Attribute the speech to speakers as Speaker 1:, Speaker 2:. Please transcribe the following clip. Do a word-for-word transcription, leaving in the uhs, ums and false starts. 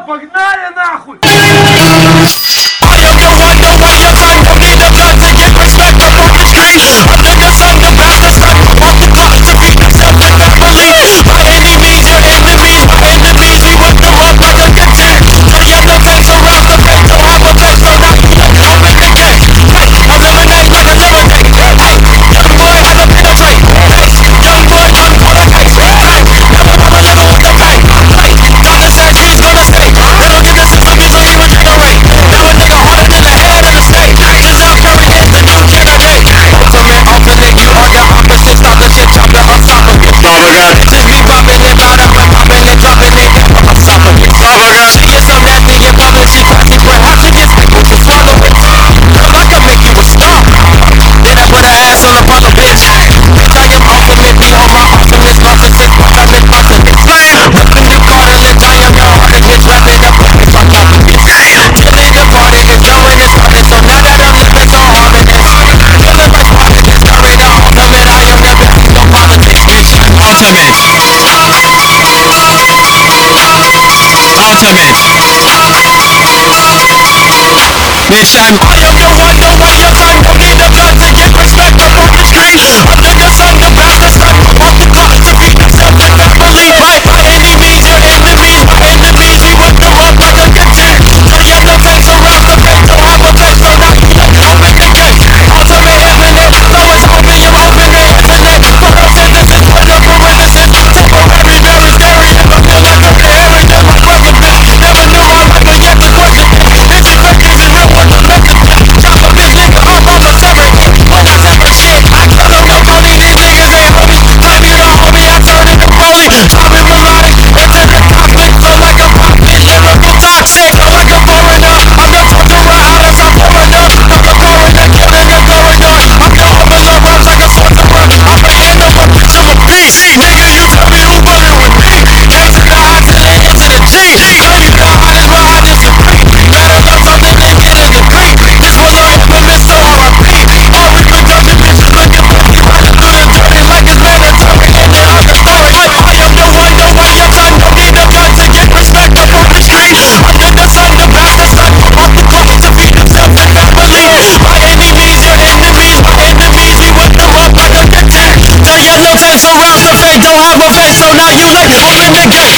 Speaker 1: погнали нахуй!
Speaker 2: Mission. I am the one, the one, your son. Don't need the blood to get respect up on the street. Under the sun, the bastard son. Off the clock to feed yourself and family. By, by any means, your enemies. My enemies, we whip them up like a good chick. So you have no time to rock the bed. Don't have a bed, so now you like open the gate. Ultimate infinite. So it's open, you open the infinite. For us, this is what the parenthesis. Temporary, very scary. Never feel like I'm inherited. My brother, bitch. Never knew my life, but yet the question is. Bitch, you fake is real. Chop a bitch nigga up on the separate. When I separate shit, I cut them up. All these niggas ain't homies. Time you the homie, I turn into bully. Dropping melodic into the topic. So like a poppin', lyrical toxic. So like a foreigner, I'm the torturer out of some foreigner. I'm the coroner, killing the coroner. I'm the opener, raps like a sorcerer. I'm the end of a bitch, I'm a beast. Nigga, you tell me who bugging with me. K to the I to the N to the G. Girl, you the hottest, but I disagree. Gotta love something to get a degree. This was our infamous, so R I P. All reproduction, bitches looking for me. I just do the dirty like it's mandatory. And then I'm the story. I, I am the one, the one, your son. Don't need the blood to get respect up on the street. Under the sun, the bastard son. Off the clock to feed himself and family. By any means, your enemies. My enemies, we whip them up like a good chick. So you have no time to rock the fake. Don't have a face, so now you like open the gate.